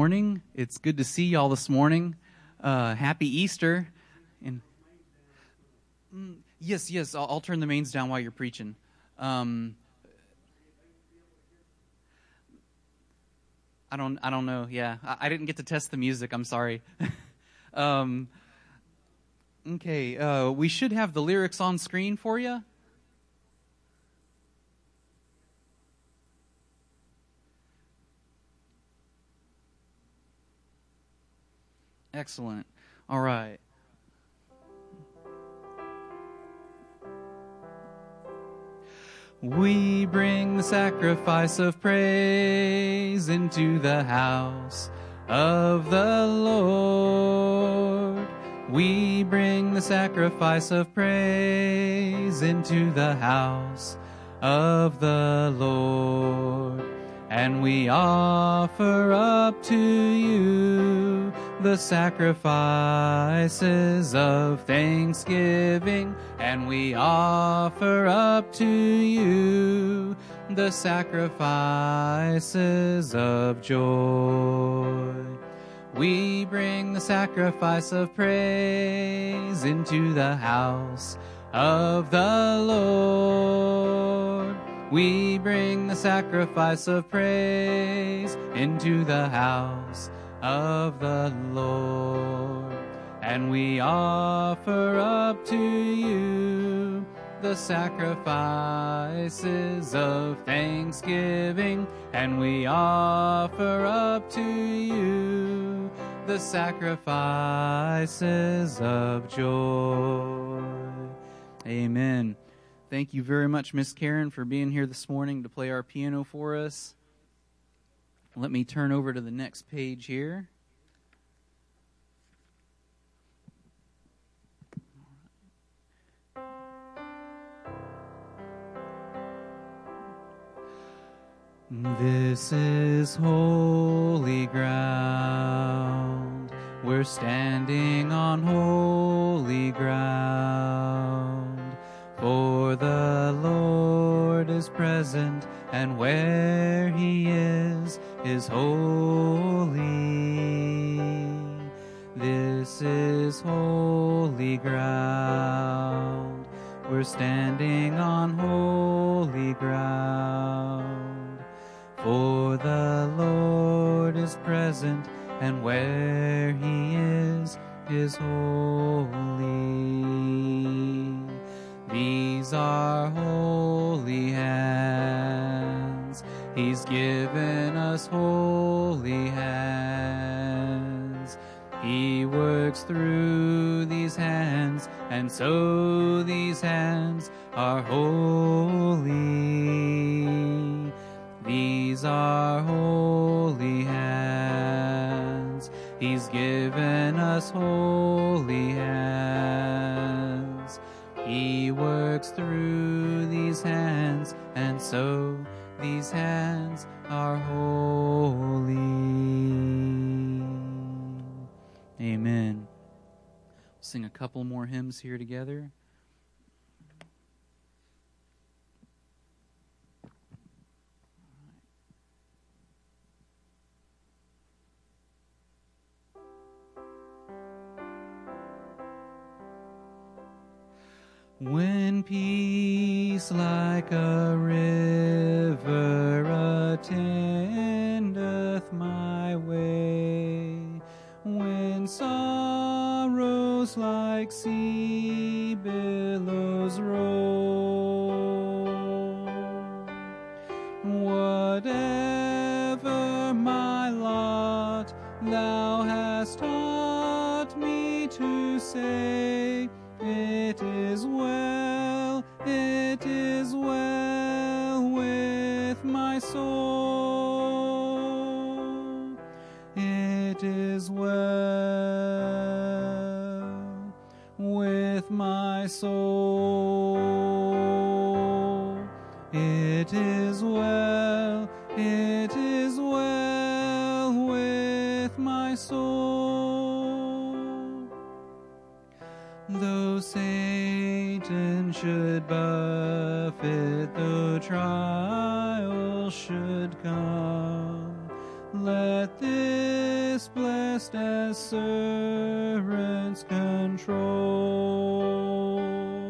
morning. It's good to see y'all this morning. Happy Easter. And yes, I'll turn the mains down while you're preaching. I don't know. Yeah, I didn't get to test the music. I'm sorry. Okay, we should have the lyrics on screen for you. Excellent. All right. We bring the sacrifice of praise into the house of the Lord. We bring the sacrifice of praise into the house of the Lord. And we offer up to you the sacrifices of thanksgiving, and we offer up to you the sacrifices of joy. We bring the sacrifice of praise into the house of the Lord. We bring the sacrifice of praise into the house of the Lord. And we offer up to you the sacrifices of thanksgiving, and we offer up to you the sacrifices of joy. Amen. Thank you very much, Miss Karen, for being here this morning to play our piano for us. Let me turn over to the next page here. This is holy ground. We're standing on holy ground. For the Lord is present, and where he is holy. This is holy ground. We're standing on holy ground. For the Lord is present, and where he is holy. These are holy hands. He's given us holy hands. He works through these hands, and so these hands are holy. These are holy hands. He's given us holy hands. He works through these hands, and so these hands are holy. Amen. Sing a couple more hymns here together. When peace like a river attendeth my way, when sorrows like sea billows roll, whatever my lot, thou hast taught me to say, it is well with my soul. It is well with my soul. It is well with my soul. Though Satan should buffet, though trials should come, let this blessed assurance control,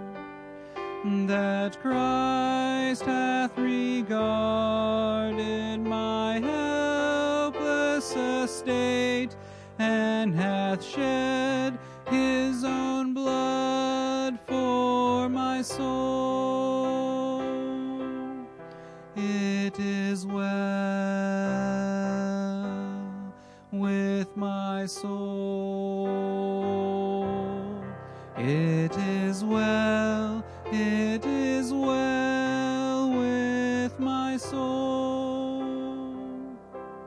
that Christ hath regarded my helpless estate, and hath shed his own blood for my soul. It is well with my soul. It is well with my soul.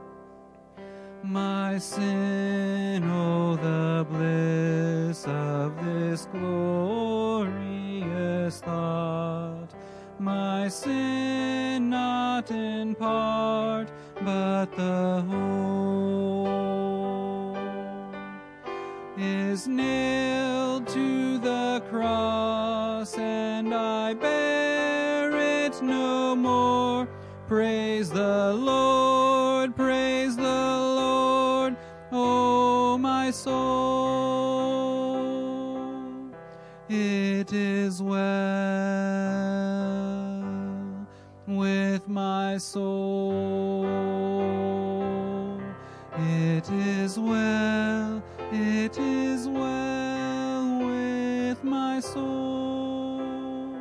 My sin, oh, the bliss of this glorious thought. My sin, not in part, but the whole, is nailed to the cross, and I bear it no more. Praise the Lord, oh my soul. It is well with my soul. It is well with my soul.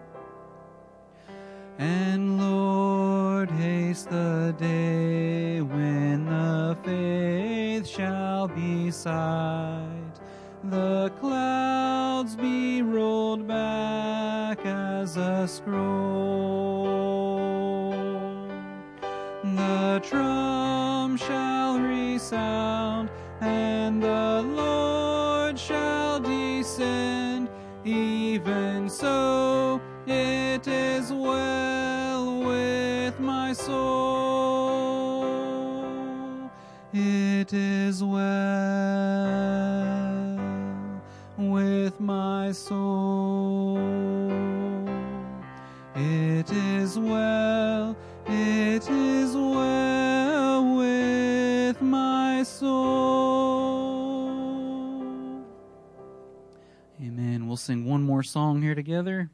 And Lord, haste the day when the faith shall be sight, the clouds be rolled back as a scroll, the trump shall resound, and the Lord shall descend. Even so, it is well with my soul. It is well with my soul. It is well with my soul. Amen. We'll sing one more song here together.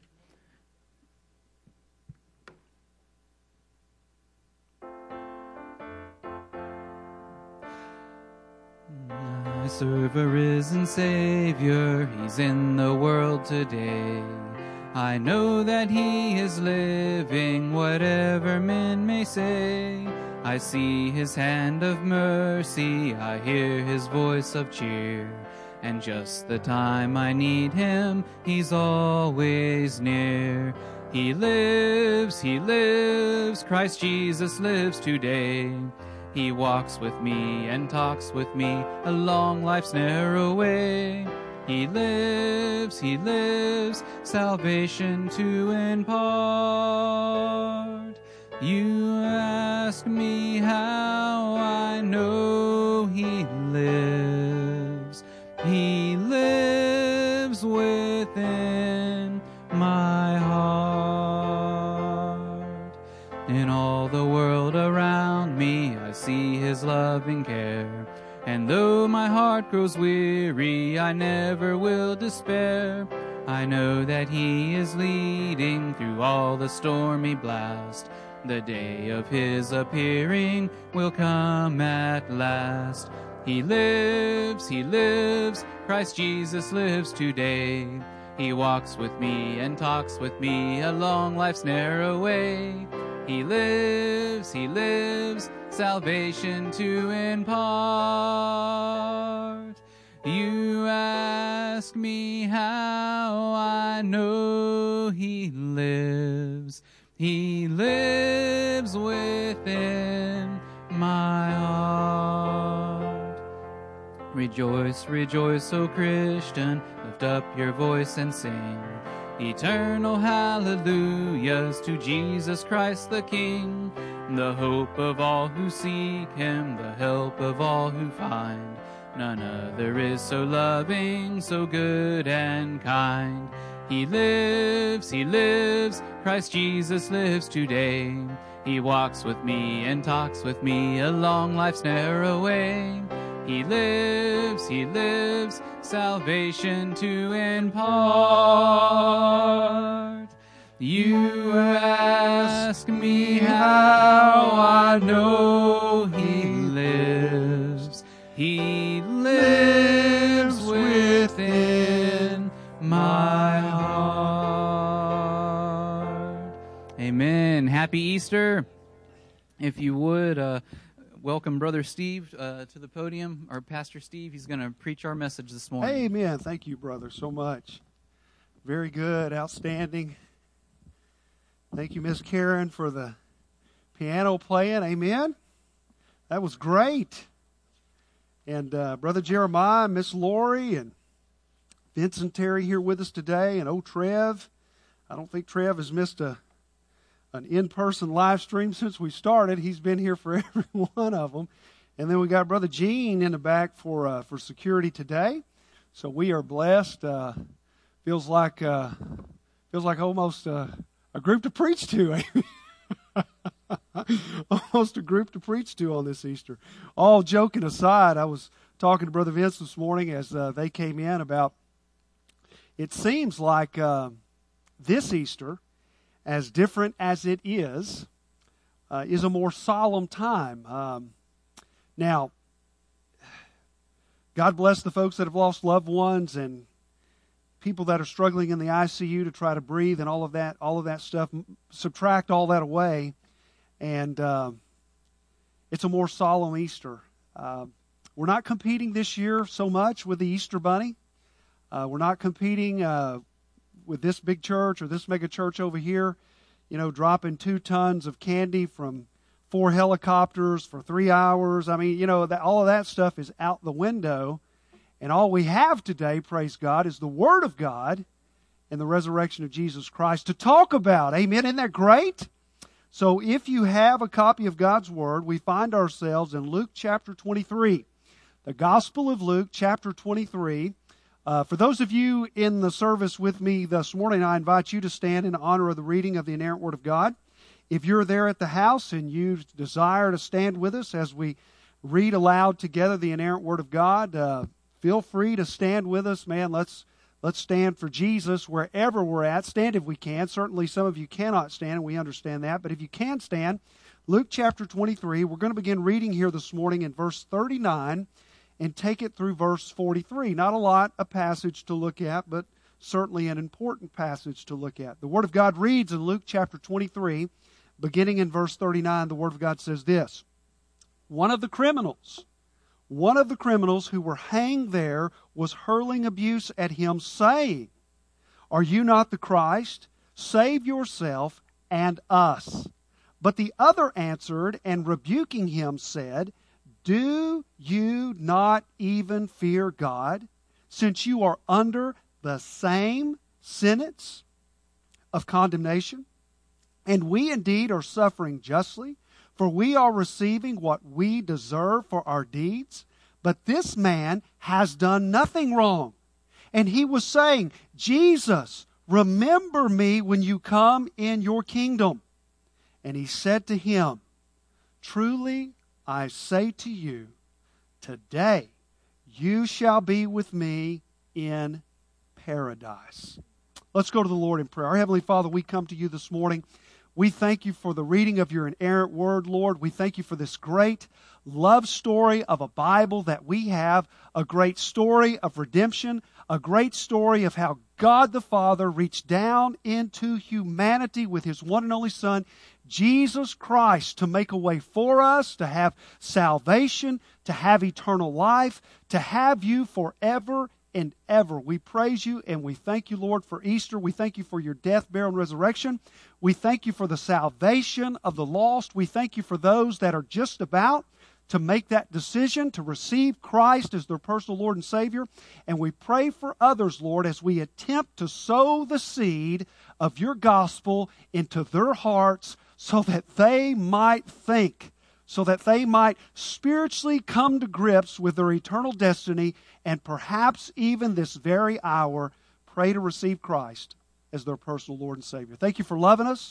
I serve a risen Savior, He's in the world today. I know that He is living, whatever men may say. I see His hand of mercy, I hear His voice of cheer, and just the time I need Him, He's always near. He lives, Christ Jesus lives today. He walks with me and talks with me along life's narrow way. He lives, salvation to impart. You ask me how I know He lives. He lives within my heart. In all the world around me, I see His loving care. And though my heart grows weary, I never will despair. I know that He is leading through all the stormy blast. The day of His appearing will come at last. He lives, Christ Jesus lives today. He walks with me and talks with me along life's narrow way. He lives, salvation to impart. You ask me how I know He lives. He lives within my heart. Rejoice, rejoice, O Christian, lift up your voice and sing eternal hallelujahs to Jesus Christ the King, the hope of all who seek Him, the help of all who find. None other is so loving, so good and kind. He lives, Christ Jesus lives today. He walks with me and talks with me along life's narrow way. He lives, salvation to impart. You ask me how I know He lives. He lives within my heart. Amen. Happy Easter. If you would, welcome Brother Steve to the podium, our Pastor Steve. He's going to preach our message this morning. Amen. Thank you, brother, so much. Very good. Outstanding. Thank you, Miss Karen, for the piano playing. Amen. That was great. And Brother Jeremiah, Miss Lori, and Vincent Terry here with us today, and Trev. I don't think Trev has missed an in-person live stream since we started. He's been here for every one of them. And then we got Brother Gene in the back for security today. So we are blessed. Feels like almost a group to preach to. Almost a group to preach to on this Easter. All joking aside, I was talking to Brother Vince this morning as they came in about, it seems like this Easter, as different as it is a more solemn time. Now, God bless the folks that have lost loved ones and people that are struggling in the ICU to try to breathe and all of that stuff. Subtract all that away, and it's a more solemn Easter. We're not competing this year so much with the Easter Bunny. We're not competing with this big church or this mega church over here, dropping 2 tons of candy from 4 helicopters for 3 hours. I mean, all of that stuff is out the window. And all we have today, praise God, is the Word of God and the resurrection of Jesus Christ to talk about. Amen. Isn't that great? So if you have a copy of God's Word, we find ourselves in Luke chapter 23. The Gospel of Luke chapter 23. For those of you in the service with me this morning, I invite you to stand in honor of the reading of the inerrant Word of God. If you're there at the house and you desire to stand with us as we read aloud together the inerrant Word of God, feel free to stand with us, man. Let's stand for Jesus wherever we're at. Stand if we can. Certainly some of you cannot stand, and we understand that. But if you can stand, Luke chapter 23, we're going to begin reading here this morning in verse 39 and take it through verse 43. Not a lot of passage to look at, but certainly an important passage to look at. The Word of God reads in Luke chapter 23, beginning in verse 39, the Word of God says this: One of the criminals who were hanged there was hurling abuse at him, saying, "Are you not the Christ? Save yourself and us." But the other answered and rebuking him said, "Do you not even fear God, since you are under the same sentence of condemnation? And we indeed are suffering justly, for we are receiving what we deserve for our deeds. But this man has done nothing wrong." And he was saying, "Jesus, remember me when you come in your kingdom." And he said to him, "Truly I say to you, today you shall be with me in paradise." Let's go to the Lord in prayer. Our Heavenly Father, we come to you this morning. We thank you for the reading of your inerrant word, Lord. We thank you for this great love story of a Bible that we have, a great story of redemption, a great story of how God the Father reached down into humanity with His one and only Son, Jesus Christ, to make a way for us, to have salvation, to have eternal life, to have you forever and ever. We praise you and we thank you, Lord, for Easter. We thank you for your death, burial, and resurrection. We thank you for the salvation of the lost. We thank you for those that are just about to make that decision to receive Christ as their personal Lord and Savior. And we pray for others, Lord, as we attempt to sow the seed of your gospel into their hearts so that they might think, so that they might spiritually come to grips with their eternal destiny, and perhaps even this very hour pray to receive Christ as their personal Lord and Savior. Thank you for loving us.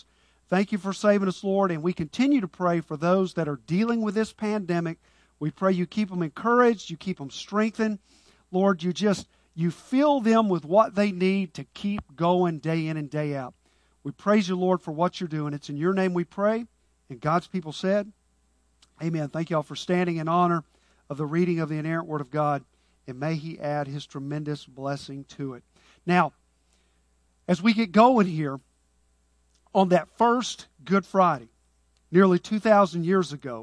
Thank you for saving us, Lord, and we continue to pray for those that are dealing with this pandemic. We pray you keep them encouraged, you keep them strengthened. Lord, you fill them with what they need to keep going day in and day out. We praise you, Lord, for what you're doing. It's in your name we pray. And God's people said, amen. Thank you all for standing in honor of the reading of the inerrant Word of God. And may He add His tremendous blessing to it. Now, as we get going here, on that first Good Friday, nearly 2,000 years ago,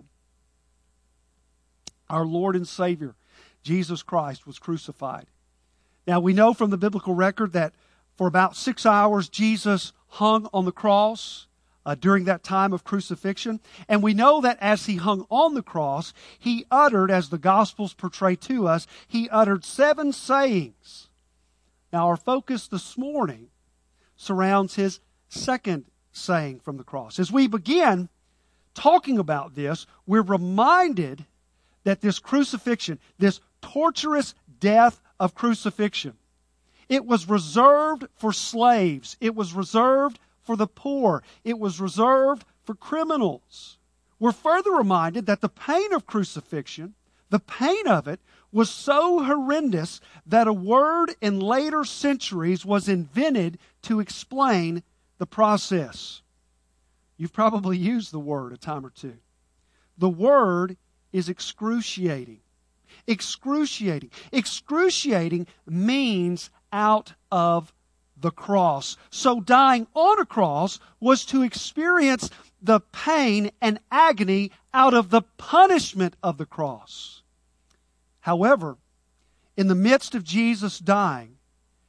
our Lord and Savior, Jesus Christ, was crucified. Now, we know from the biblical record that for about 6 hours, Jesus hung on the cross during that time of crucifixion. And we know that as He hung on the cross, He uttered, as the Gospels portray to us, He uttered 7 sayings. Now, our focus this morning surrounds His second saying from the cross. As we begin talking about this, we're reminded that this crucifixion, this torturous death of crucifixion, it was reserved for slaves. It was reserved for the poor. It was reserved for criminals. We're further reminded that the pain of crucifixion, the pain of it, was so horrendous that a word in later centuries was invented to explain the process. You've probably used the word a time or two. The word is excruciating. Excruciating. Excruciating means out of the cross. So dying on a cross was to experience the pain and agony out of the punishment of the cross. However, in the midst of Jesus dying,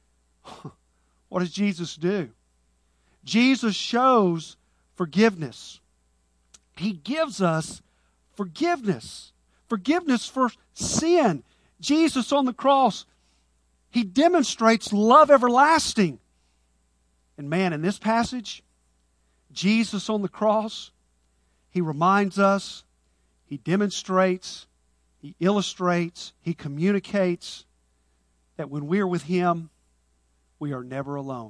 what does Jesus do? Jesus shows forgiveness. He gives us forgiveness. Forgiveness for sin. Jesus on the cross, He demonstrates love everlasting. And man, in this passage, Jesus on the cross, He reminds us, He demonstrates, He illustrates, He communicates that when we are with Him, we are never alone.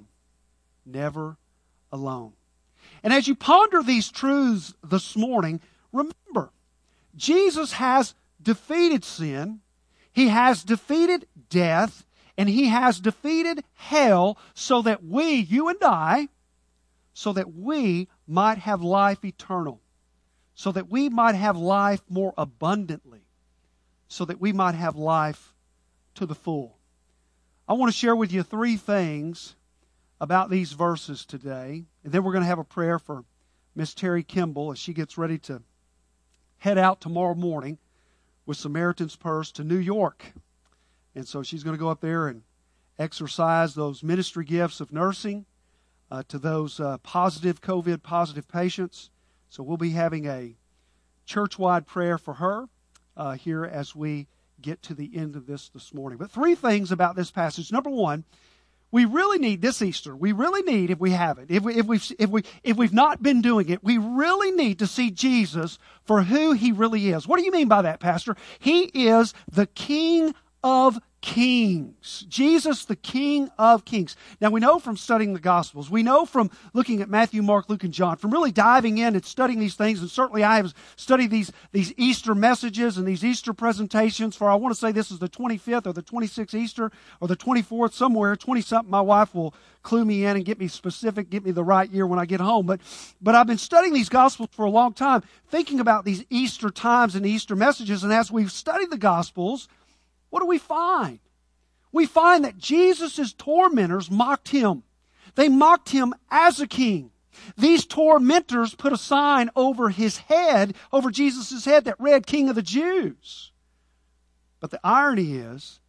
Never alone. And as you ponder these truths this morning, remember, Jesus has defeated sin, He has defeated death, and He has defeated hell so that we, you and I, so that we might have life eternal, so that we might have life more abundantly, so that we might have life to the full. I want to share with you 3 things about these verses today, and then we're going to have a prayer for Miss Terry Kimball as she gets ready to head out tomorrow morning with Samaritan's Purse to New York. And so she's going to go up there and exercise those ministry gifts of nursing to those COVID positive patients. So we'll be having a church-wide prayer for her here as we get to the end of this morning. But 3 things about this passage. Number 1, we really need this Easter. We really need, if we haven't, if we've not been doing it, we really need to see Jesus for who He really is. What do you mean by that, Pastor? He is the King of Kings. Jesus, the King of Kings. Now, we know from studying the Gospels, we know from looking at Matthew, Mark, Luke, and John, from really diving in and studying these things, and certainly I have studied these Easter messages and these Easter presentations for, I want to say this is the 25th or the 26th Easter or the 24th, somewhere, 20-something. My wife will clue me in and get me specific, get me the right year when I get home. But I've been studying these Gospels for a long time, thinking about these Easter times and Easter messages, and as we've studied the Gospels, what do we find? We find that Jesus' tormentors mocked Him. They mocked Him as a king. These tormentors put a sign over His head, over Jesus' head, that read, King of the Jews. But the irony is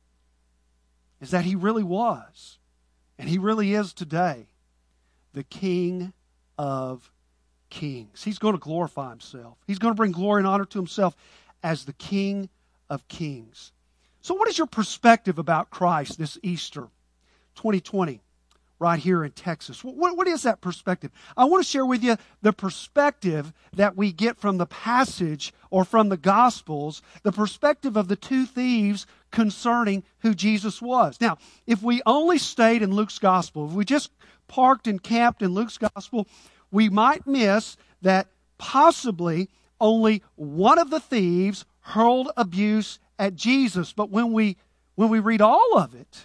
that He really was, and He really is today, the King of Kings. He's going to glorify Himself. He's going to bring glory and honor to Himself as the King of Kings. So what is your perspective about Christ this Easter 2020 right here in Texas? What is that perspective? I want to share with you the perspective that we get from the passage or from the Gospels, the perspective of the 2 thieves concerning who Jesus was. Now, if we only stayed in Luke's Gospel, if we just parked and camped in Luke's Gospel, we might miss that possibly only one of the thieves hurled abuse at Jesus. But when we read all of it,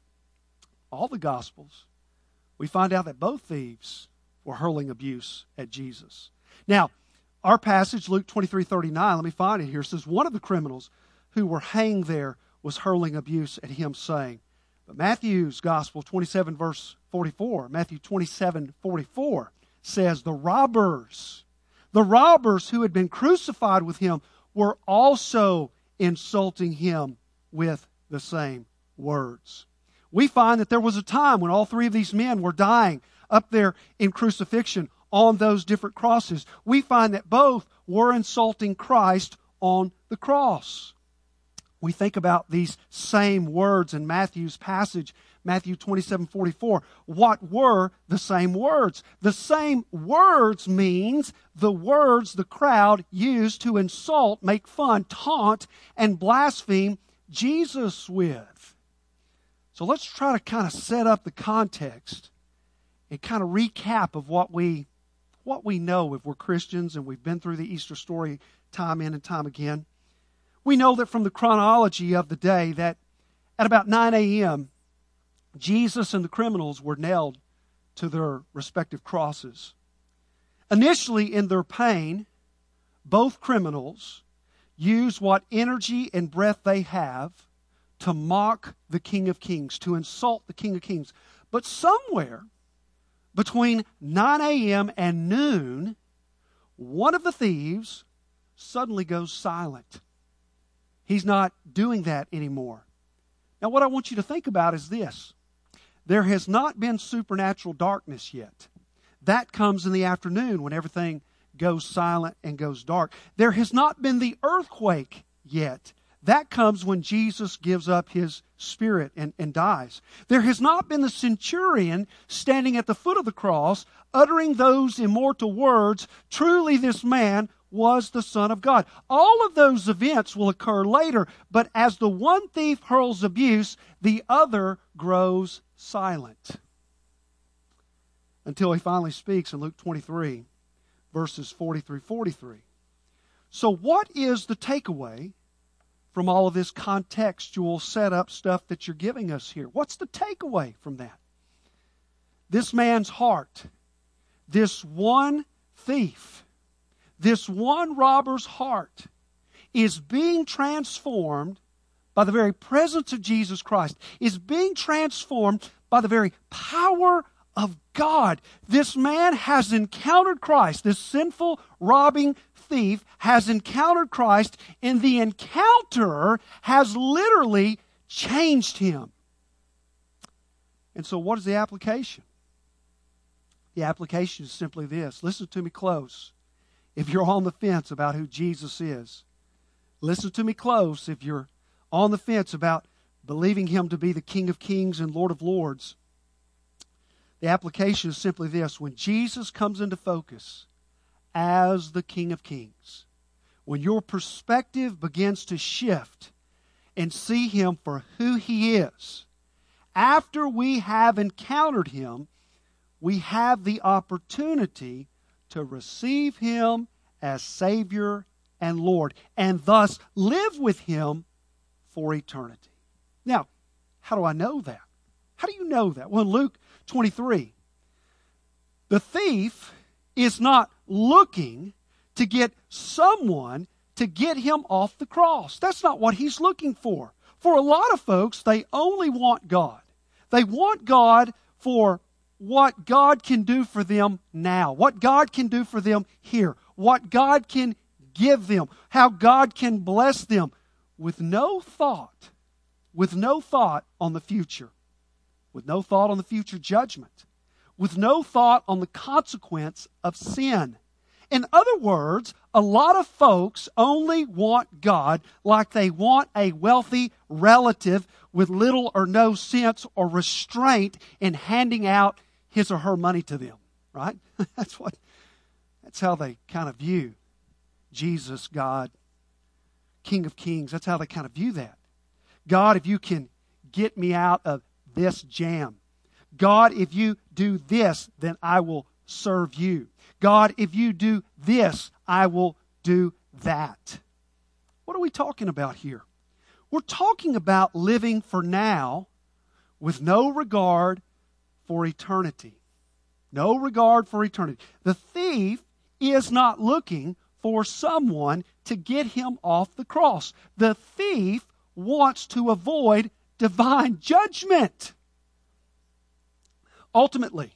all the Gospels, we find out that both thieves were hurling abuse at Jesus. Now, our passage, Luke 23:39, let me find it here, says one of the criminals who were hanged there was hurling abuse at him, saying. But Matthew's Gospel, 27 verse 44, Matthew 27:44 says, the robbers who had been crucified with him were also insulting him with the same words. We find that there was a time when all three of these men were dying up there in crucifixion on those different crosses. We find that both were insulting Christ on the cross. We think about these same words in Matthew's passage, Matthew 27:44. What were the same words? The same words means the words the crowd used to insult, make fun, taunt, and blaspheme Jesus with. So let's try to kind of set up the context and kind of recap of what we know if we're Christians and we've been through the Easter story time in and time again. We know that from the chronology of the day that at about 9 a.m., Jesus and the criminals were nailed to their respective crosses. Initially, in their pain, both criminals use what energy and breath they have to mock the King of Kings, to insult the King of Kings. But somewhere between 9 a.m. and noon, one of the thieves suddenly goes silent. He's not doing that anymore. Now, what I want you to think about is this. There has not been supernatural darkness yet. That comes in the afternoon when everything goes silent and goes dark. There has not been the earthquake yet. That comes when Jesus gives up his spirit and dies. There has not been the centurion standing at the foot of the cross uttering those immortal words, truly this man was the Son of God. All of those events will occur later, but as the one thief hurls abuse, the other grows silent. Until he finally speaks in Luke 23, verses 40 through 43. So what is the takeaway from all of this contextual setup stuff that you're giving us here? What's the takeaway from that? This man's heart, this one thief, this one robber's heart is being transformed by the very presence of Jesus Christ, is being transformed by the very power of God. This man has encountered Christ. This sinful, robbing thief has encountered Christ, and the encounter has literally changed him. And so what is the application? The application is simply this. Listen to me close. If you're on the fence about who Jesus is, listen to me close. If you're on the fence about believing him to be the King of Kings and Lord of Lords, the application is simply this. When Jesus comes into focus as the King of Kings, when your perspective begins to shift and see him for who he is, after we have encountered him, we have the opportunity to receive him as Savior and Lord, and thus live with him for eternity. Now, how do I know that? How do you know that? Well, in Luke 23, the thief is not looking to get someone to get him off the cross. That's not what he's looking for. For a lot of folks, they only want God. They want God for what God can do for them now, what God can do for them here, what God can give them, how God can bless them, with no thought on the future, with no thought on the future judgment, with no thought on the consequence of sin. In other words, a lot of folks only want God like they want a wealthy relative with little or no sense or restraint in handing out his or her money to them, right? That's how they kind of view Jesus, God, King of Kings. That's how they kind of view that. God, if you can get me out of this jam. God, if you do this, then I will serve you. God, if you do this, I will do that. What are we talking about here? We're talking about living for now with no regard for eternity. No regard for eternity. The thief is not looking for someone to get him off the cross. The thief wants to avoid divine judgment. Ultimately,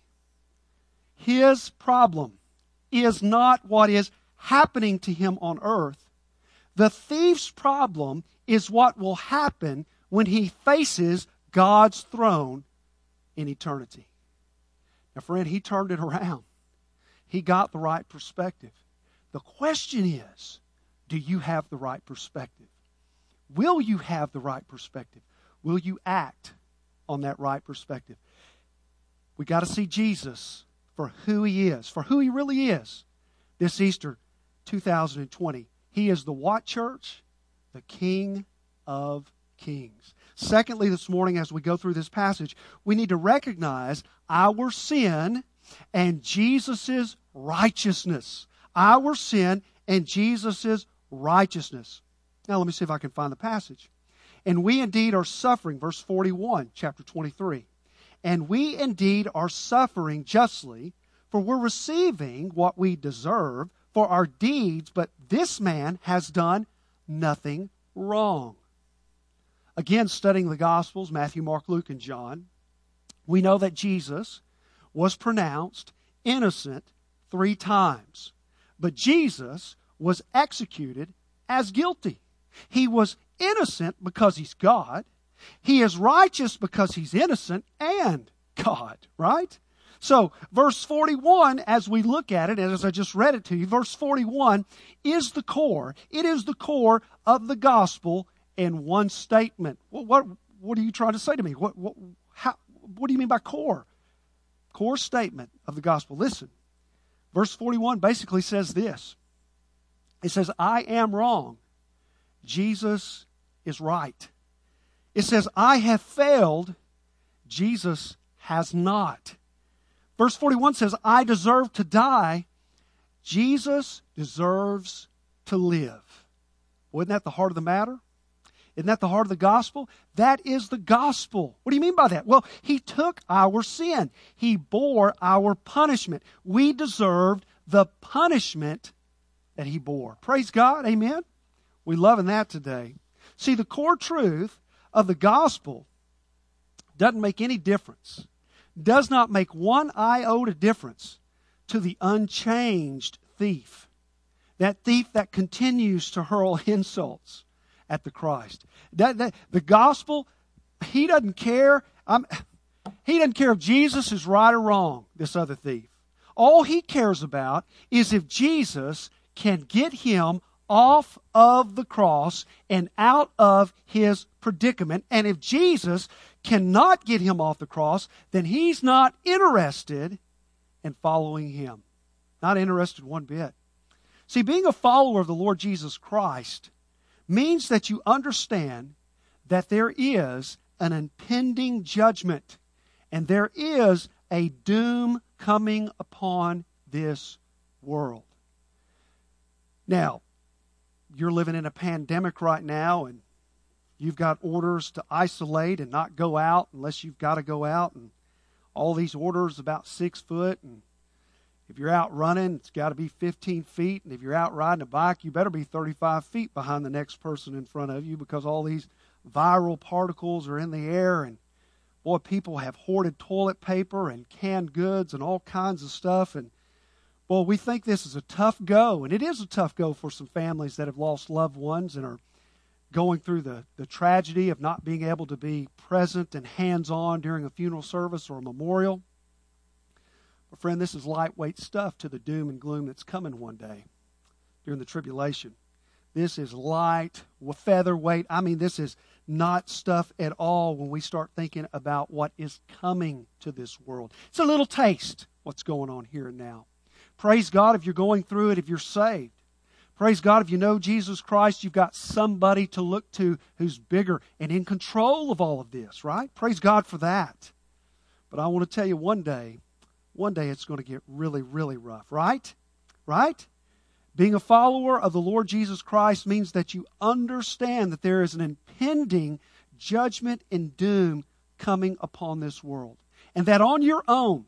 his problem is not what is happening to him on earth. The thief's problem is what will happen when he faces God's throne in eternity. Now, friend, he turned it around. He got the right perspective. The question is, do you have the right perspective? Will you have the right perspective? Will you act on that right perspective? We got to see Jesus for who He is, for who He really is. This Easter 2020, He is the what, church? The King of Kings. Secondly, this morning as we go through this passage, we need to recognize our sin and Jesus' righteousness. Our sin and Jesus' righteousness. Now let me see if I can find the passage. And we indeed are suffering, verse 41, chapter 23. And we indeed are suffering justly, for we're receiving what we deserve for our deeds, but this man has done nothing wrong. Again, studying the Gospels, Matthew, Mark, Luke, and John, we know that Jesus was pronounced innocent 3 times. But Jesus was executed as guilty. He was innocent because He's God. He is righteous because He's innocent and God, right? So, verse 41, as we look at it, and as I just read it to you, verse 41 is the core. It is the core of the gospel in one statement. What are you trying to say to me? What do you mean by core? Core statement of the gospel. Listen, verse 41 basically says this. It says, I am wrong. Jesus is right. It says, I have failed. Jesus has not. Verse 41 says, I deserve to die. Jesus deserves to live. Well, isn't that the heart of the matter? Isn't that the heart of the gospel? That is the gospel. What do you mean by that? Well, He took our sin. He bore our punishment. We deserved the punishment that He bore. Praise God. Amen. We loving that today. See, the core truth of the gospel doesn't make any difference. Does not make one iota difference to the unchanged thief. That thief that continues to hurl insults at the Christ. The gospel, he doesn't care. He doesn't care if Jesus is right or wrong, this other thief. All he cares about is if Jesus can get him off of the cross and out of his predicament. And if Jesus cannot get him off the cross, then he's not interested in following Him. Not interested one bit. See, being a follower of the Lord Jesus Christ means that you understand that there is an impending judgment and there is a doom coming upon this world. Now, you're living in a pandemic right now and you've got orders to isolate and not go out unless you've got to go out, and all these orders about 6 foot, and if you're out running, it's got to be 15 feet, and if you're out riding a bike, you better be 35 feet behind the next person in front of you because all these viral particles are in the air, and boy, people have hoarded toilet paper and canned goods and all kinds of stuff, and boy, we think this is a tough go, and it is a tough go for some families that have lost loved ones and are going through the tragedy of not being able to be present and hands-on during a funeral service or a memorial. But friend, this is lightweight stuff to the doom and gloom that's coming one day during the tribulation. This is light, featherweight. I mean, this is not stuff at all when we start thinking about what is coming to this world. It's a little taste what's going on here and now. Praise God if you're going through it, if you're saved. Praise God, if you know Jesus Christ, you've got somebody to look to who's bigger and in control of all of this, right? Praise God for that. But I want to tell you one day one day it's going to get really, really rough, right? Right? Being a follower of the Lord Jesus Christ means that you understand that there is an impending judgment and doom coming upon this world. And that on your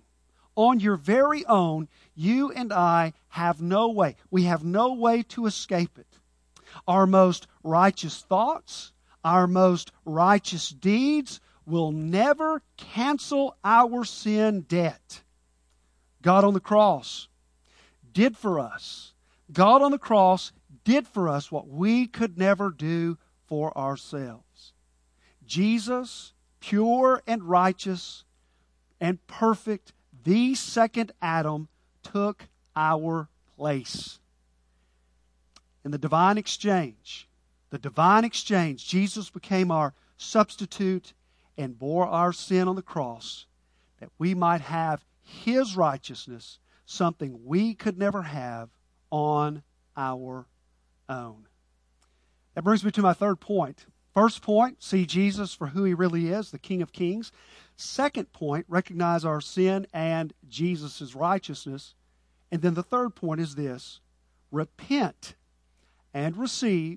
very own, you and I have no way. We have no way to escape it. Our most righteous thoughts, our most righteous deeds will never cancel our sin debt. God on the cross did for us. God on the cross did for us what we could never do for ourselves. Jesus, pure and righteous and perfect, the second Adam, took our place. In the divine exchange, Jesus became our substitute and bore our sin on the cross that we might have His righteousness, something we could never have on our own. That brings me to my third point. First point, see Jesus for who He really is, the King of Kings. Second point, recognize our sin and Jesus' righteousness. And then the third point is this: repent and receive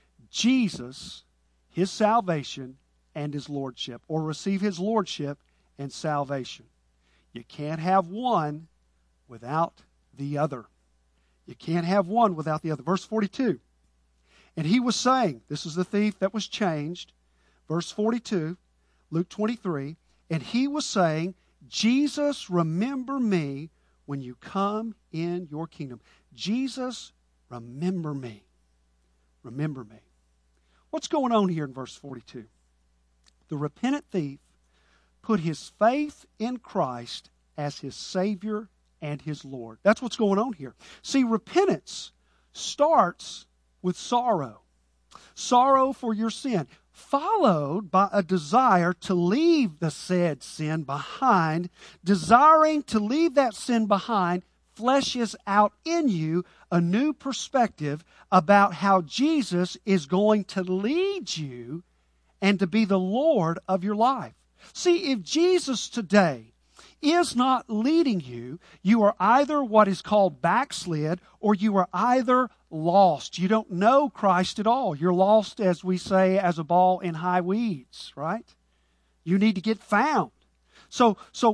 Jesus, His salvation, and His lordship, or receive His lordship and salvation. You can't have one without the other. You can't have one without the other. Verse 42. And he was saying, this is the thief that was changed. Verse 42, Luke 23. And he was saying, Jesus, remember me when you come in your kingdom. Jesus, remember me. Remember me. What's going on here in verse 42? The repentant thief put his faith in Christ as his Savior and his Lord. That's what's going on here. See, repentance starts with sorrow. Sorrow for your sin, followed by a desire to leave the said sin behind. Desiring to leave that sin behind fleshes out in you a new perspective about how Jesus is going to lead you and to be the Lord of your life. See, if Jesus today is not leading you, you are either what is called backslid, or you are either lost. You don't know Christ at all. You're lost, as we say, as a ball in high weeds, right? You need to get found. So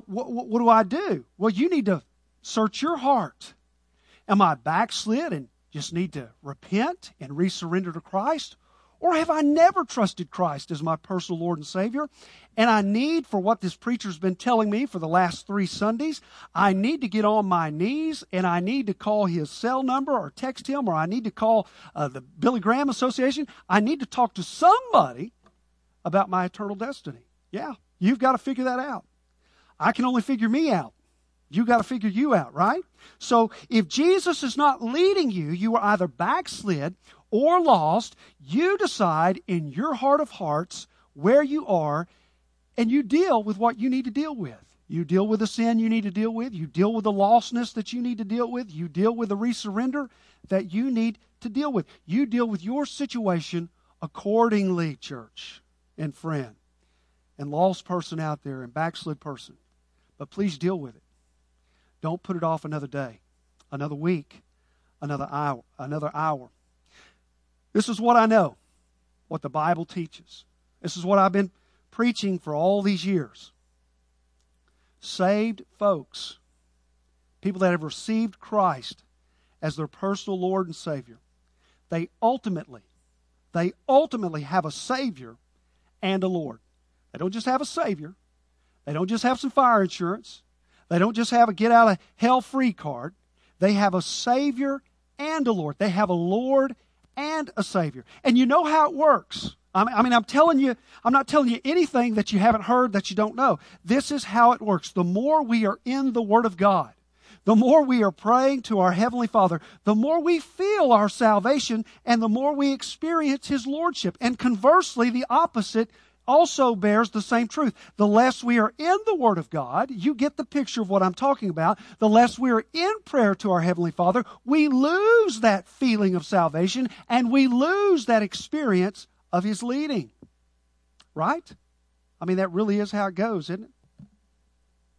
what do? Well, you need to search your heart. Am I backslid and just need to repent and resurrender to Christ? Or have I never trusted Christ as my personal Lord and Savior? And I need, for what this preacher's been telling me for the last 3 Sundays, I need to get on my knees and I need to call his cell number or text him, or I need to call the Billy Graham Association. I need to talk to somebody about my eternal destiny. Yeah, you've got to figure that out. I can only figure me out. You've got to figure you out, right? So if Jesus is not leading you, you are either backslid or lost. You decide in your heart of hearts where you are, and you deal with what you need to deal with. You deal with the sin you need to deal with. You deal with the lostness that you need to deal with. You deal with the resurrender that you need to deal with. You deal with your situation accordingly, church and friend and lost person out there and backslid person. But please deal with it. Don't put it off another day, another week, another hour. This is what I know, what the Bible teaches. This is what I've been preaching for all these years. Saved folks, people that have received Christ as their personal Lord and Savior, they ultimately have a Savior and a Lord. They don't just have a Savior. They don't just have some fire insurance. They don't just have a get-out-of-hell-free card. They have a Savior and a Lord. They have a Lord and a Savior. And you know how it works. I'm not telling you anything that you haven't heard, that you don't know. This is how it works. The more we are in the Word of God, the more we are praying to our Heavenly Father, the more we feel our salvation, and the more we experience His Lordship. And conversely, the opposite also bears the same truth. The less we are in the Word of God, you get the picture of what I'm talking about, the less we are in prayer to our Heavenly Father, we lose that feeling of salvation, and we lose that experience of His leading. Right? I mean, that really is how it goes, isn't it?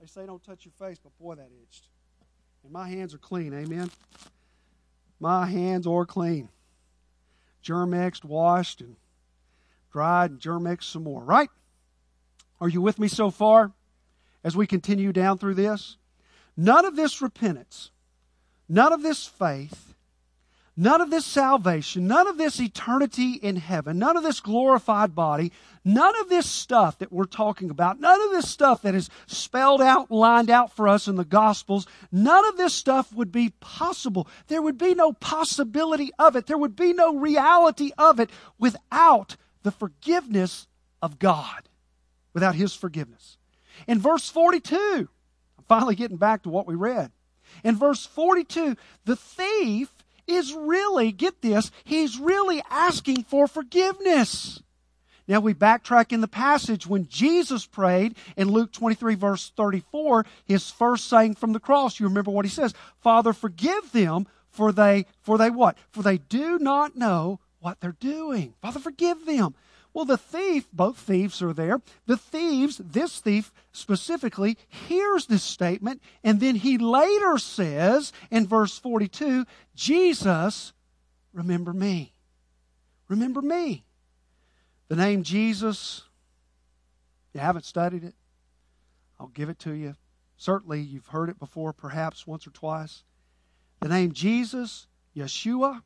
They say don't touch your face, but boy, that itched. And my hands are clean, amen? My hands are clean. Germ-X'd, washed, and dried, and Germ-X'd some more, right? Are you with me so far as we continue down through this? None of this repentance, none of this faith, none of this salvation, none of this eternity in heaven, none of this glorified body, none of this stuff that we're talking about, none of this stuff that is spelled out, lined out for us in the Gospels, none of this stuff would be possible. There would be no possibility of it. There would be no reality of it without the forgiveness of God, without His forgiveness. In verse 42, I'm finally getting back to what we read. In verse 42, the thief is really, get this, he's really asking for forgiveness. Now we backtrack in the passage when Jesus prayed in Luke 23 verse 34, his first saying from the cross. You remember what he says, Father, forgive them, for they what? For they do not know what they're doing. Father, forgive them. Well, the thief, both thieves are there. The thieves, this thief specifically, hears this statement, and then he later says in verse 42, Jesus, remember me. Remember me. The name Jesus, you haven't studied it, I'll give it to you. Certainly you've heard it before, perhaps once or twice. The name Jesus, Yeshua,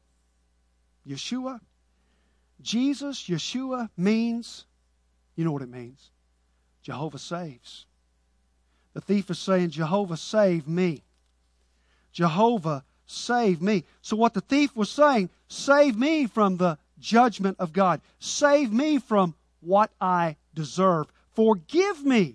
Jesus, Yeshua means, you know what it means, Jehovah saves. The thief is saying, Jehovah, save me. Jehovah, save me. So what the thief was saying, save me from the judgment of God. Save me from what I deserve. Forgive me.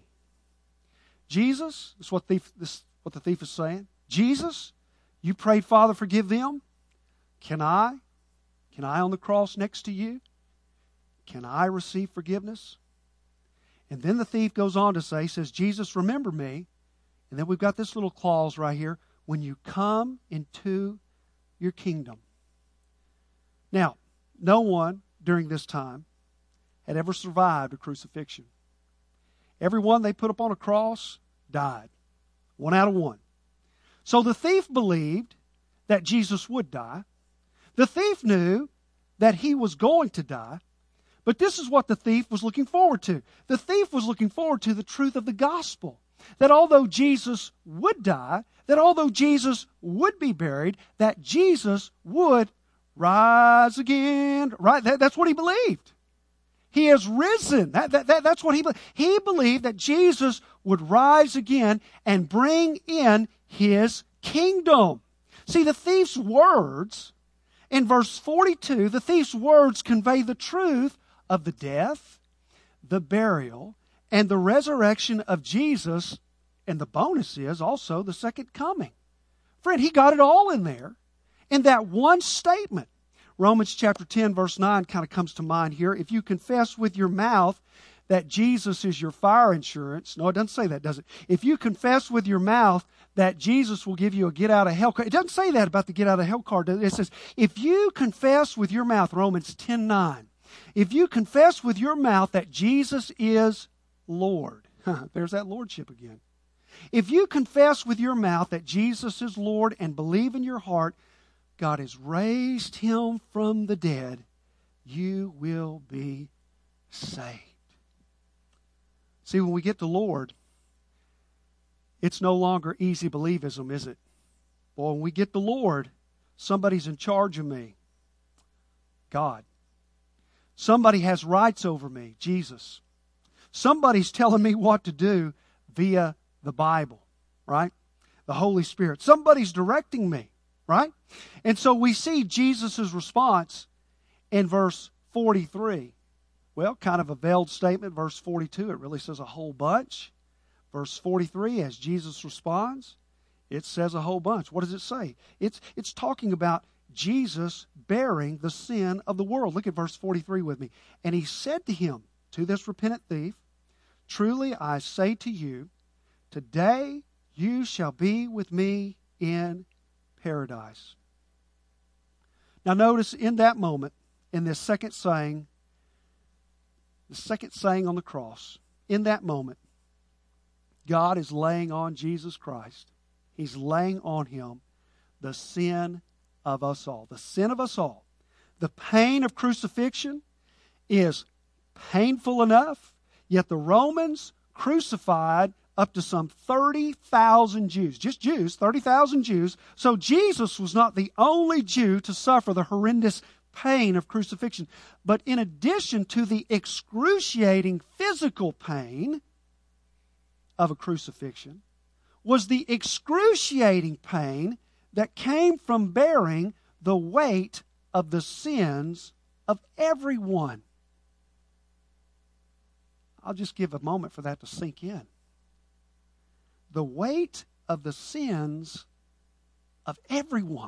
Jesus, this is what the thief is saying. Jesus, you prayed, Father, forgive them. Can I on the cross next to you? Can I receive forgiveness? And then the thief goes on to say, he says, Jesus, remember me. And then we've got this little clause right here, when you come into your kingdom. Now, no one during this time had ever survived a crucifixion. Everyone they put up on a cross died. 1 out of 1. So the thief believed that Jesus would die. The thief knew that he was going to die, but this is what the thief was looking forward to. The thief was looking forward to the truth of the gospel, that although Jesus would die, that although Jesus would be buried, that Jesus would rise again. Right? That's what he believed. He has risen. That's what he believed. He believed that Jesus would rise again and bring in His kingdom. See, the thief's words in verse 42, the thief's words convey the truth of the death, the burial, and the resurrection of Jesus, and the bonus is also the second coming. Friend, he got it all in there in that one statement. Romans chapter 10 verse 9 kind of comes to mind here. If you confess with your mouth that Jesus is your fire insurance. No, it doesn't say that, does it? If you confess with your mouth that Jesus will give you a get out of hell card. It doesn't say that about the get out of hell card. It says, if you confess with your mouth, Romans 10:9, if you confess with your mouth that Jesus is Lord. There's that lordship again. If you confess with your mouth that Jesus is Lord and believe in your heart God has raised Him from the dead, you will be saved. See, when we get to Lord, it's no longer easy believism, is it? Boy, when we get to Lord, somebody's in charge of me. God. Somebody has rights over me, Jesus. Somebody's telling me what to do via the Bible, right? The Holy Spirit. Somebody's directing me, right? And so we see Jesus' response in verse 43. Well, kind of a veiled statement. Verse 42, it really says a whole bunch. Verse 43, as Jesus responds, it says a whole bunch. What does it say? It's talking about Jesus bearing the sin of the world. Look at verse 43 with me. And He said to him, to this repentant thief, truly I say to you, today you shall be with me in paradise. Now notice in that moment, in this second saying, the second saying on the cross, in that moment, God is laying on Jesus Christ. He's laying on Him the sin of us all. The sin of us all. The pain of crucifixion is painful enough, yet the Romans crucified up to some 30,000 Jews. Just Jews, 30,000 Jews. So Jesus was not the only Jew to suffer the horrendous pain of crucifixion. But in addition to the excruciating physical pain of a crucifixion, was the excruciating pain that came from bearing the weight of the sins of everyone. I'll just give a moment for that to sink in. The weight of the sins of everyone.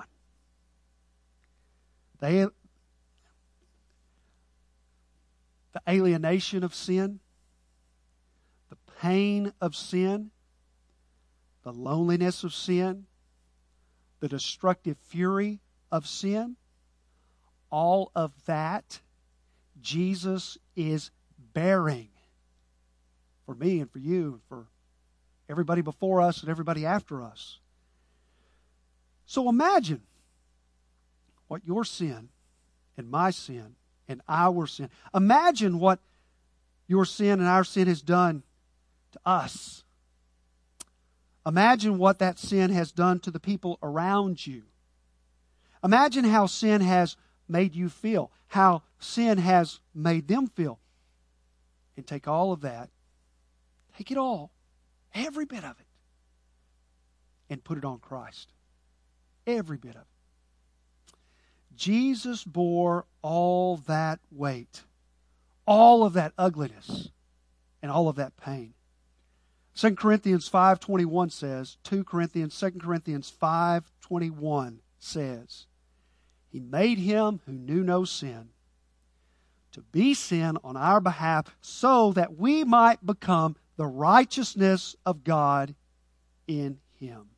The alienation of sin, the pain of sin, the loneliness of sin, the destructive fury of sin, all of that Jesus is bearing for me and for you and for everybody before us and everybody after us. So imagine what your sin and my sin and our sin. Imagine what your sin and our sin has done to us. Imagine what that sin has done to the people around you. Imagine how sin has made you feel, how sin has made them feel. And take all of that, take it all, every bit of it, and put it on Christ. Every bit of it. Jesus bore all that weight, all of that ugliness, and all of that pain. 2 Corinthians 5:21 says, 2 Corinthians 5:21 says, He made Him who knew no sin to be sin on our behalf so that we might become the righteousness of God in Him.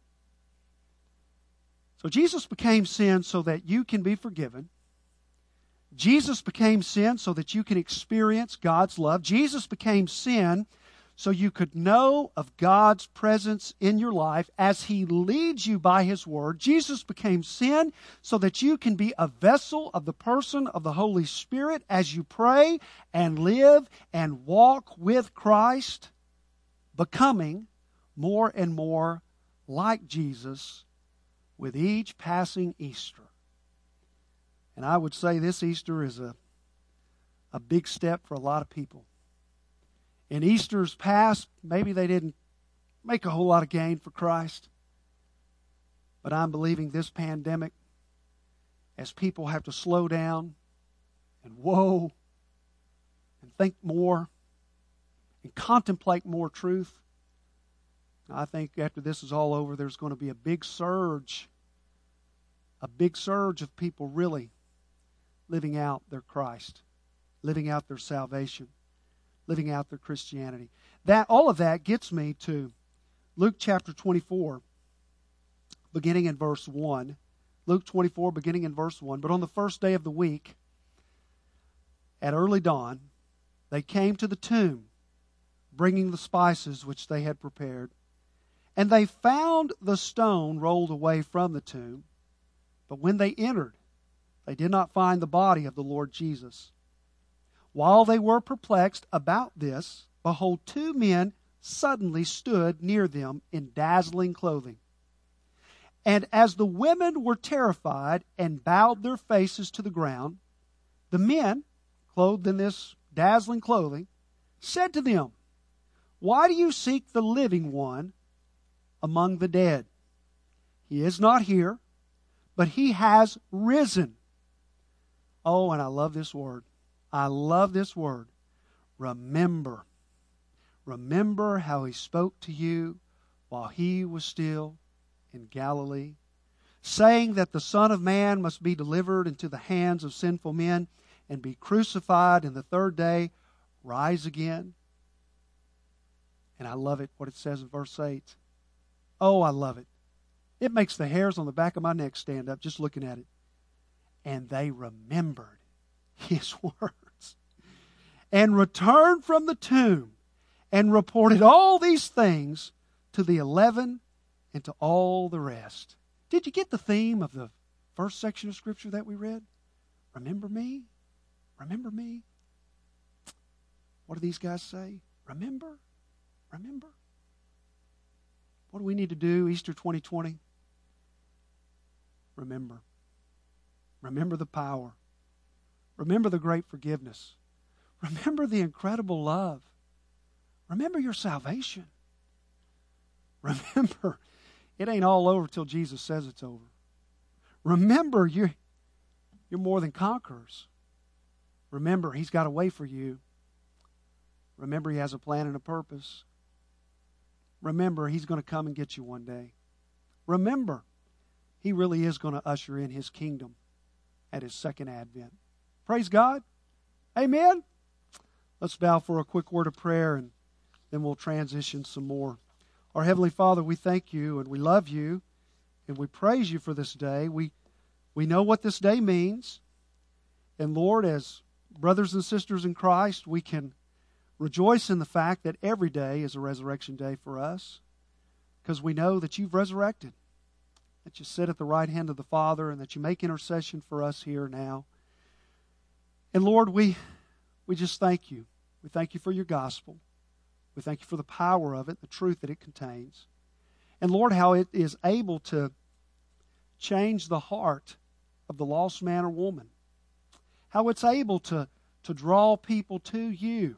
So Jesus became sin so that you can be forgiven. Jesus became sin so that you can experience God's love. Jesus became sin so you could know of God's presence in your life as He leads you by His Word. Jesus became sin so that you can be a vessel of the person of the Holy Spirit as you pray and live and walk with Christ, becoming more and more like Jesus with each passing Easter. And I would say this Easter is a big step for a lot of people. In Easter's past, maybe they didn't make a whole lot of gain for Christ. But I'm believing this pandemic, as people have to slow down and whoa and think more and contemplate more truth, I think after this is all over, there's going to be a big surge of people really living out their Christ, living out their salvation, living out their Christianity. All of that gets me to Luke chapter 24, beginning in verse 1. Luke 24, beginning in verse 1. But on the first day of the week, at early dawn, they came to the tomb, bringing the spices which they had prepared. And they found the stone rolled away from the tomb. But when they entered, they did not find the body of the Lord Jesus. While they were perplexed about this, behold, two men suddenly stood near them in dazzling clothing. And as the women were terrified and bowed their faces to the ground, the men, clothed in this dazzling clothing, said to them, Why do you seek the living one among the dead? He is not here, but He has risen. Oh, and I love this word. I love this word. Remember. Remember how He spoke to you while He was still in Galilee, saying that the Son of Man must be delivered into the hands of sinful men and be crucified, and the third day rise again. And I love it, what it says in verse 8. Oh, I love it. It makes the hairs on the back of my neck stand up just looking at it. And they remembered His words and returned from the tomb and reported all these things to the 11 and to all the rest. Did you get the theme of the first section of Scripture that we read? Remember me? Remember me? What do these guys say? Remember? Remember? What do we need to do Easter 2020? Remember. Remember the power. Remember the great forgiveness. Remember the incredible love. Remember your salvation. Remember, it ain't all over till Jesus says it's over. Remember, you're more than conquerors. Remember, He's got a way for you. Remember, He has a plan and a purpose. Remember, He's going to come and get you one day. Remember, He really is going to usher in His kingdom at His second advent. Praise God. Amen. Let's bow for a quick word of prayer, and then we'll transition some more. Our Heavenly Father, we thank You and we love You and we praise You for this day. We know what this day means. And Lord, as brothers and sisters in Christ, we can rejoice in the fact that every day is a resurrection day for us, because we know that You've resurrected, that You sit at the right hand of the Father, and that You make intercession for us here now. And Lord, we just thank You. We thank You for Your gospel. We thank You for the power of it, the truth that it contains. And Lord, how it is able to change the heart of the lost man or woman. How it's able to draw people to You.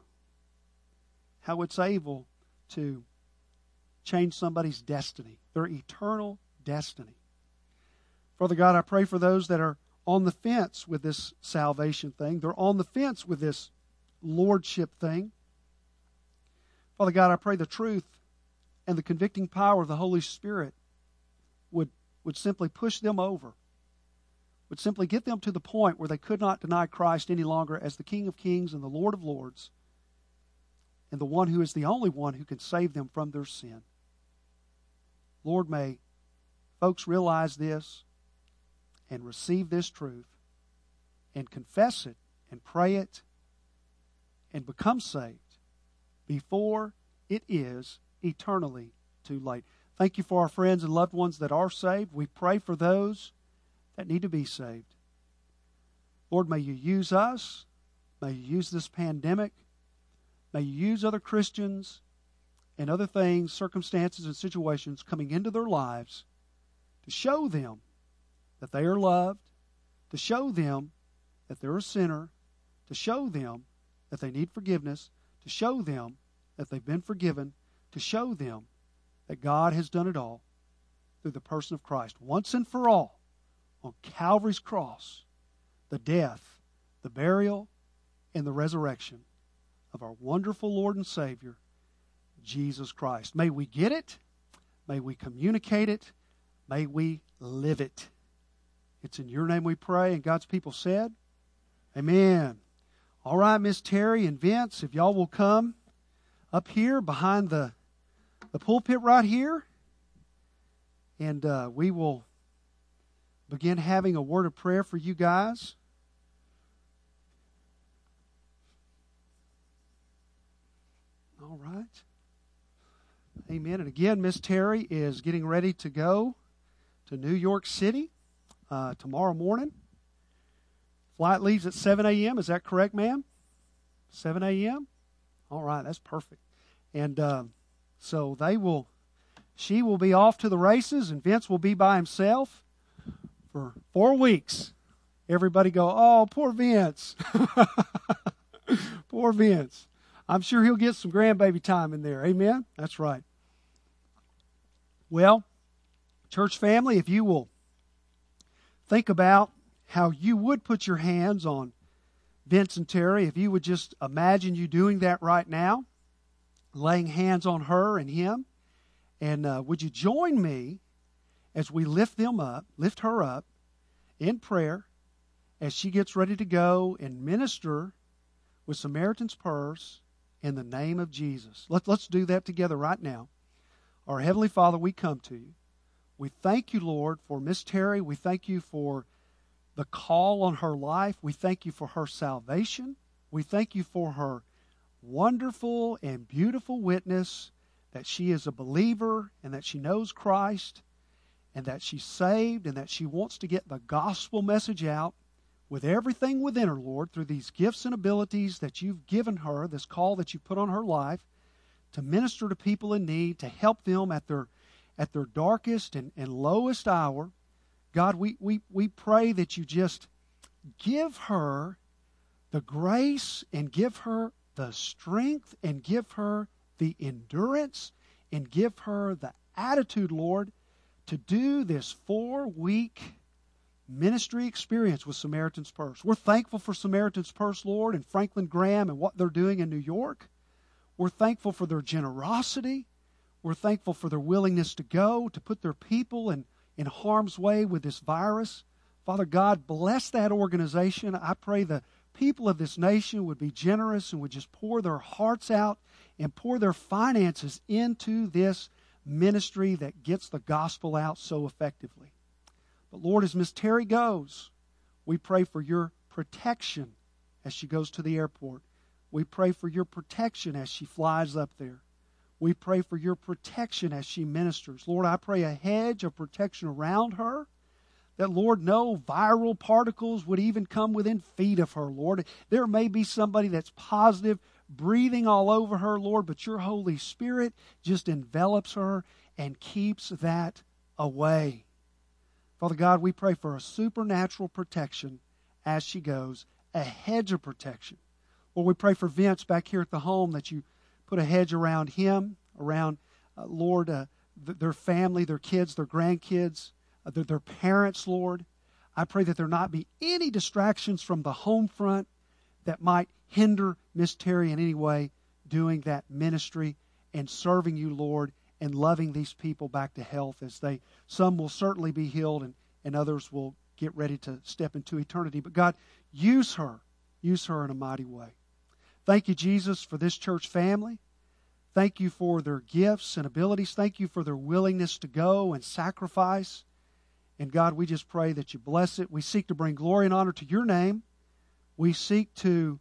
How it's able to change somebody's destiny, their eternal destiny. Father God, I pray for those that are on the fence with this salvation thing. They're on the fence with this lordship thing. Father God, I pray the truth and the convicting power of the Holy Spirit would simply push them over, would simply get them to the point where they could not deny Christ any longer as the King of Kings and the Lord of Lords, and the one who is the only one who can save them from their sin. Lord, may folks realize this and receive this truth and confess it and pray it and become saved before it is eternally too late. Thank You for our friends and loved ones that are saved. We pray for those that need to be saved. Lord, may You use us. May You use this pandemic. May You use other Christians and other things, circumstances and situations coming into their lives to show them that they are loved, to show them that they're a sinner, to show them that they need forgiveness, to show them that they've been forgiven, to show them that God has done it all through the person of Christ. Once and for all, on Calvary's cross, the death, the burial, and the resurrection of our wonderful Lord and Savior, Jesus Christ. May we get it. May we communicate it. May we live it. It's in Your name we pray, and God's people said, amen. All right, Miss Terry and Vince, if y'all will come up here behind the pulpit right here, and we will begin having a word of prayer for you guys. All right. Amen. And again, Miss Terry is getting ready to go to New York City tomorrow morning. Flight leaves at 7 a.m. Is that correct, ma'am? 7 a.m.? All right, that's perfect. And so she will be off to the races, and Vince will be by himself for 4 weeks. Everybody go, oh, poor Vince. Poor Vince. I'm sure he'll get some grandbaby time in there. Amen? That's right. Well, church family, if you will think about how you would put your hands on Vince and Terry, if you would just imagine you doing that right now, laying hands on her and him, and would you join me as we lift her up in prayer as she gets ready to go and minister with Samaritan's Purse in the name of Jesus. Let's do that together right now. Our Heavenly Father, we come to You. We thank You, Lord, for Miss Terry. We thank You for the call on her life. We thank You for her salvation. We thank You for her wonderful and beautiful witness that she is a believer and that she knows Christ and that she's saved and that she wants to get the gospel message out with everything within her, Lord, through these gifts and abilities that you've given her, this call that you've put on her life, to minister to people in need, to help them at their darkest and lowest hour. God, we pray that you just give her the grace and give her the strength and give her the endurance and give her the attitude, Lord, to do this 4-week ministry experience with Samaritan's Purse. We're thankful for Samaritan's Purse, Lord, and Franklin Graham and what they're doing in New York. We're thankful for their generosity. We're thankful for their willingness to go, to put their people in harm's way with this virus. Father God, bless that organization. I pray the people of this nation would be generous and would just pour their hearts out and pour their finances into this ministry that gets the gospel out so effectively. But Lord, as Miss Terry goes, we pray for your protection as she goes to the airport. We pray for your protection as she flies up there. We pray for your protection as she ministers. Lord, I pray a hedge of protection around her, that, Lord, no viral particles would even come within feet of her, Lord. There may be somebody that's positive, breathing all over her, Lord, but your Holy Spirit just envelops her and keeps that away. Father God, we pray for a supernatural protection as she goes, a hedge of protection. Lord, we pray for Vince back here at the home, that you put a hedge around him, around, Lord, their family, their kids, their grandkids, their parents, Lord. I pray that there not be any distractions from the home front that might hinder Miss Terry in any way doing that ministry and serving you, Lord, and loving these people back to health, as some will certainly be healed and others will get ready to step into eternity. But God, use her in a mighty way. Thank you, Jesus, for this church family. Thank you for their gifts and abilities. Thank you for their willingness to go and sacrifice. And God, we just pray that you bless it. We seek to bring glory and honor to your name. We seek to,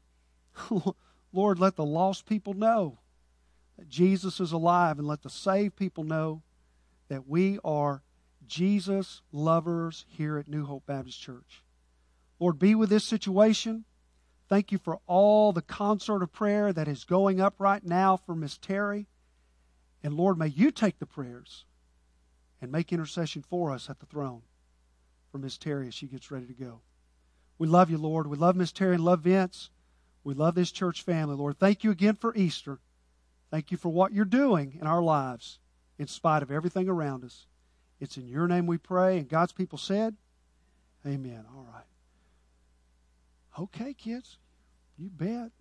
Lord, let the lost people know that Jesus is alive, and let the saved people know that we are Jesus lovers here at New Hope Baptist Church. Lord, be with this situation. Thank you for all the concert of prayer that is going up right now for Miss Terry. And Lord, may you take the prayers and make intercession for us at the throne for Miss Terry as she gets ready to go. We love you, Lord. We love Miss Terry and love Vince. We love this church family, Lord. Thank you again for Easter. Thank you for what you're doing in our lives in spite of everything around us. It's in your name we pray. And God's people said, amen. All right. Okay, kids. You bet.